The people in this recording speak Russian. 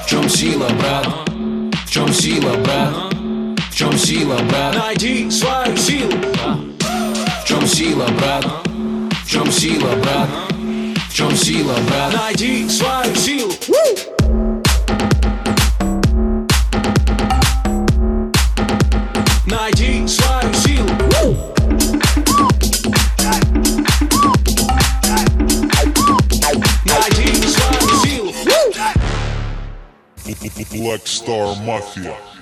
чем сила, брат? В чем сила, брат? В чем сила, брат? Найди свою силу. В чем сила, брат? В чем сила, брат? В чем сила, брат? Найди свою силу. Найди свою силу. Найди свою силу. Black Star Mafia.